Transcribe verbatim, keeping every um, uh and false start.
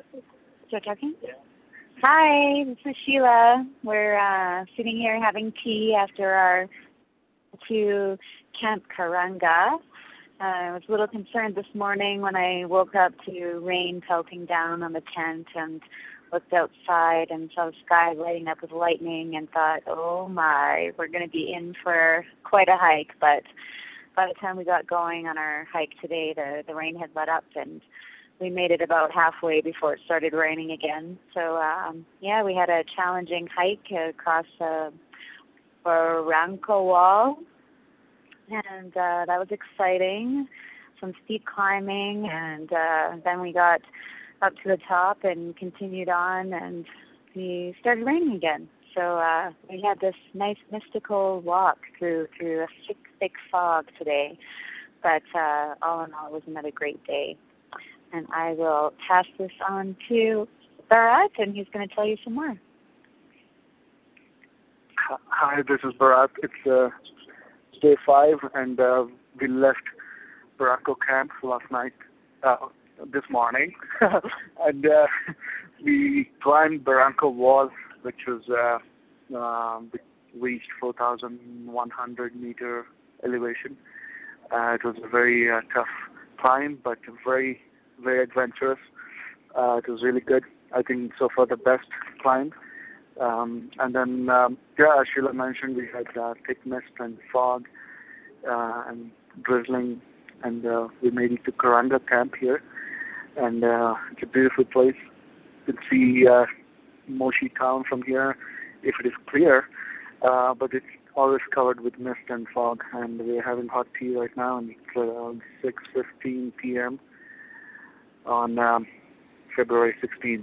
Start talking? Yeah. Hi, this is Sheila. We're uh, sitting here having tea after our to Camp Karanga. Uh, I was a little concerned this morning when I woke up to rain pelting down on the tent and looked outside and saw the sky lighting up with lightning and thought, oh my, we're going to be in for quite a hike. But by the time we got going on our hike today, the, the rain had let up and we made it about halfway before it started raining again. So um, yeah, we had a challenging hike across the Barranco Wall, and uh, that was exciting. Some steep climbing, and uh, then we got up to the top and continued on, and we started raining again. So uh, we had this nice mystical walk through through a thick, thick fog today. But uh, all in all, it was another great day. And I will pass this on to Bharat, and he's going to tell you some more. Hi, this is Bharat. It's uh, day five, and uh, we left Barranco Camp last night, uh, this morning, and uh, we climbed Barranco Wall, which was uh, uh, reached four thousand one hundred meter elevation. Uh, it was a very uh, tough climb, but very, very adventurous. Uh, it was really good. I think so far the best climb. Um, and then, um, yeah, as Sheila mentioned, we had uh, thick mist and fog uh, and drizzling, and uh, we made it to Karanga Camp here. And uh, it's a beautiful place. You can see uh, Moshi town from here if it is clear, uh, but it's always covered with mist and fog. And we're having hot tea right now, and it's around six fifteen p m on um, February sixteenth.